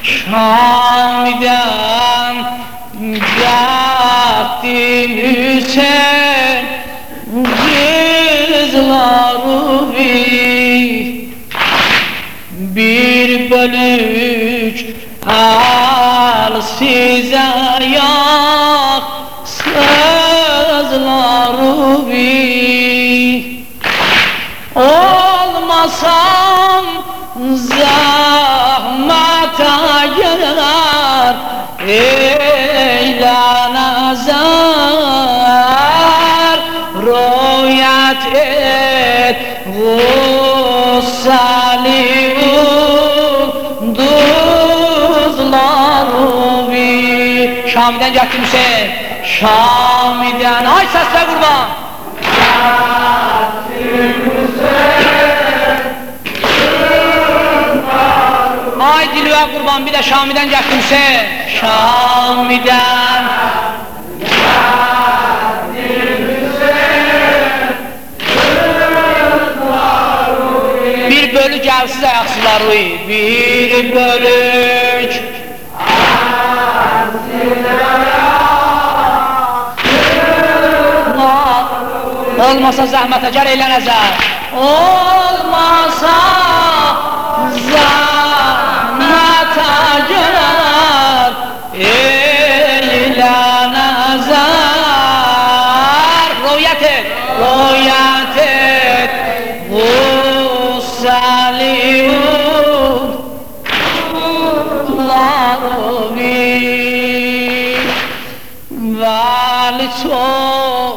Şam'dan geldim Hüseyin kızları bir bölük al size yak sözleri olmasam zahmete girer eyle nazar rüyet et gussali duzları Şam'dan geldim Hüseyin Şam'dan ay sesle kurban ay dilve kurban bir de Şam'dan geldim Hüseyin Şam'dan bir bölük elsiz ayaksızları bir bölük olmasa zahmete car eylənəzər olmasa zahmete car eylənəzər rüyət et vali çok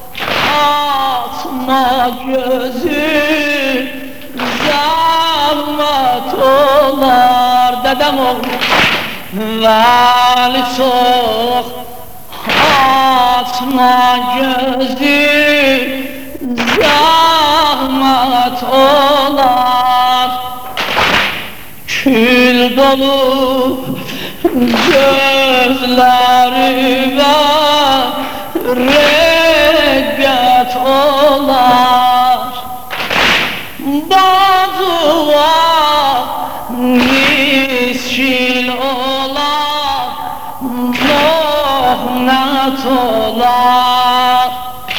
atma gözü zahmet olar dedem oğlum vali çok atma gözü zahmet olar kül dolu gözlerime reggət olar Dağıva miskil olar Mohnət olar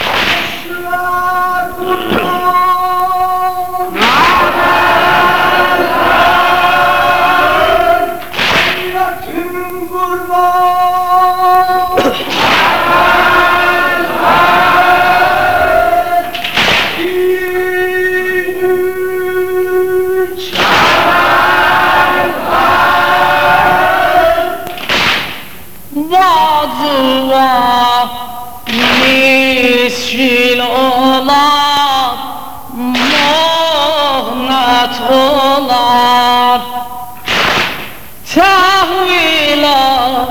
miskil olar mohnət olar tahvilar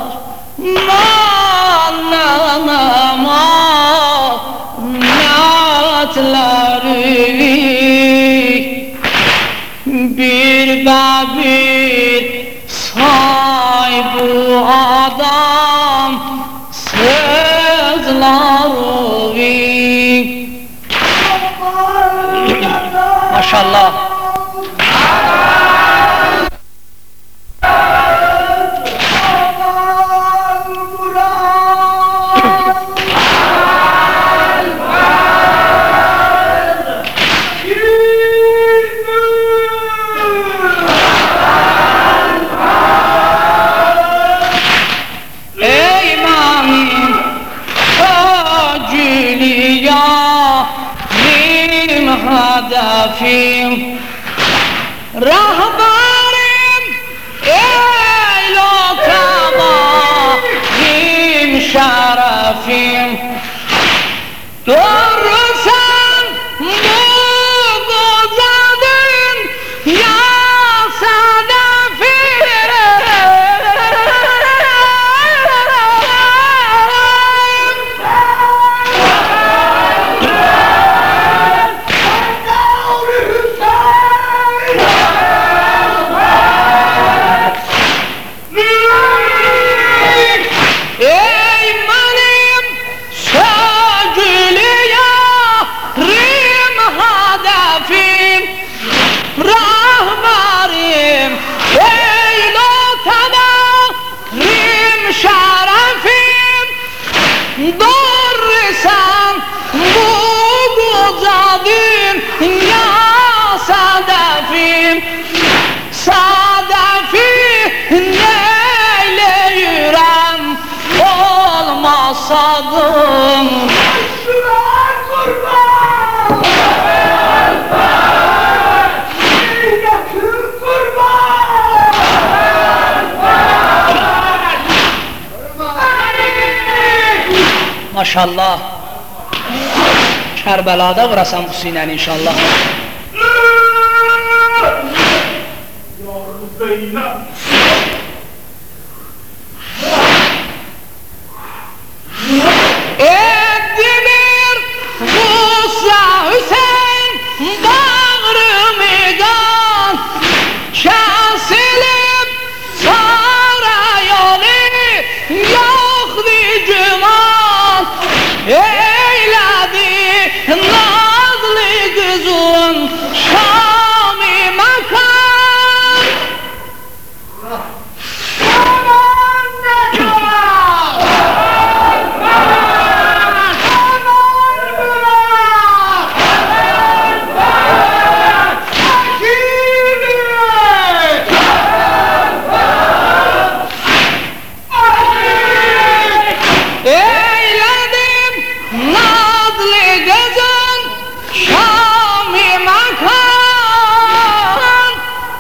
mannamaq nətləri bir bir say bu adam sözleri maşallah hedefim rahberim ey lokama kim şerefim görürsen bu güzelin ya sedefim sadım ya sadefim Sadefi neyleyirem olmasadım Şuna kurban! Yakın kurban! Maşallah Kerbela'da vurasan bu sineni inşallah. Yavrum Zeynep! Eddiler Musa Hüseyin bağrımı kan kesilip sarayoli yoktu güman eyledi nazlı kızın Şam-ı Makan Aman Necat! eyledim nazlı kızın Şam-ı Makan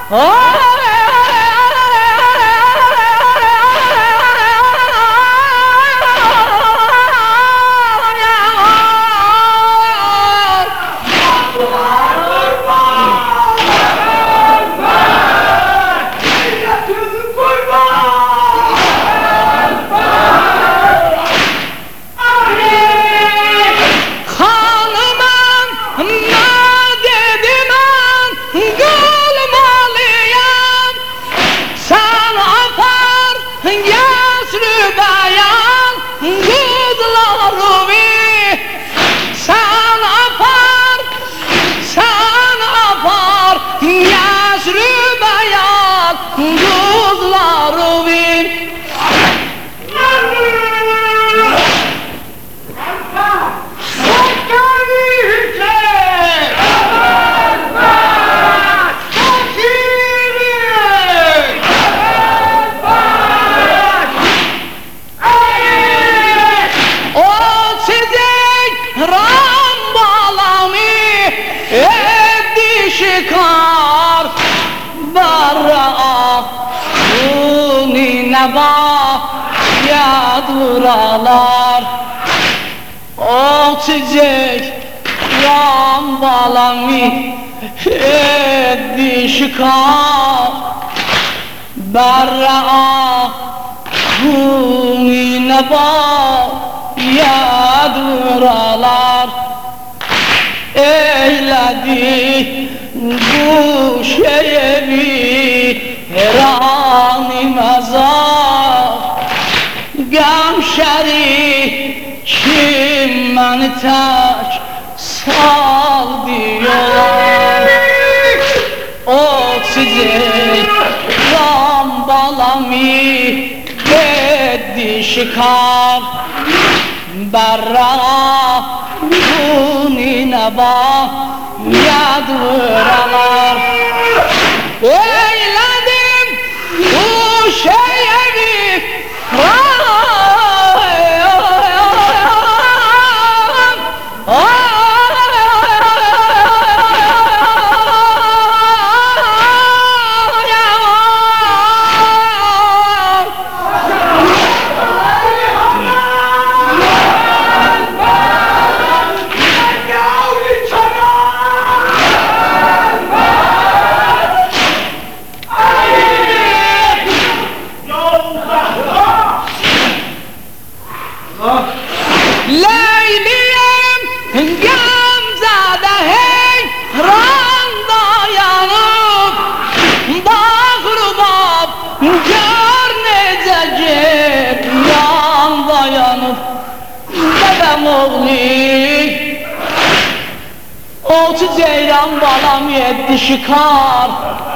Hanımam madediman gülmalıyam Sen apar yasrı bayan kızlarımı Sen apar yasrı bayan kızlarımı O çiçek rambalami etti şikar barra uni neba yaduralar O çiçek rambalami etti şikar barra uni neba yaduralar eyledi bu şevi herani mezar Gamşeri kim beni tek sal diyorlar O çiçek rambalami etti şikar Berra buni neba yadvuralar Eyledim bu şeyevi Leyliyem Gamzade hey randa yanıp Bağrıbab gör nece gir yanda yanıp Dedem oğlu Otu ceyran balam yetti şikar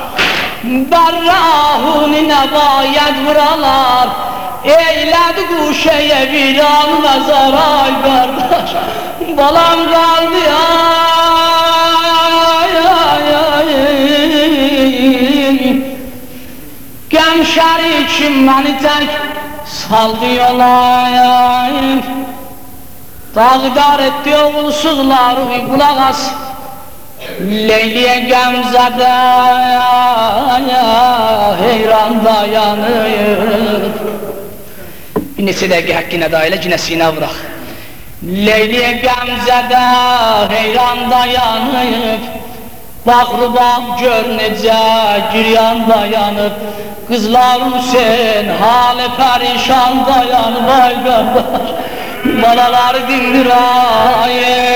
Berrahuni nebayet vuralar Eyledi kuşeye viran ve zaray kardeş Balam kaldı ya Gəm şərikim məni tək saldı yola. Dağdar etdi oğulsuzları qulaq as. Leyliyə Gəmzədə heyran dayanıb. Bir neçə dəqiqə həqqinə da elə yenə sinə vuraq. Leyliyə Gəmzədə heyran dayanıb. Bağrı bağ gör necə giryan dayanıb. Qızlar Hüseyin halı pərişan dayanıb. Ay qardaş balaları dindir ay.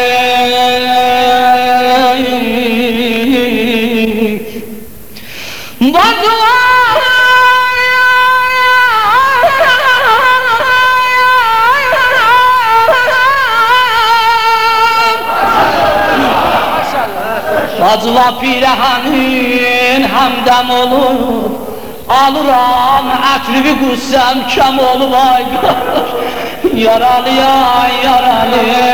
Bacıla pirəhanin həmdəm olub. Alıram ətrivi qüssəm kəm olub ay qardaş. Yaralı ay yaralı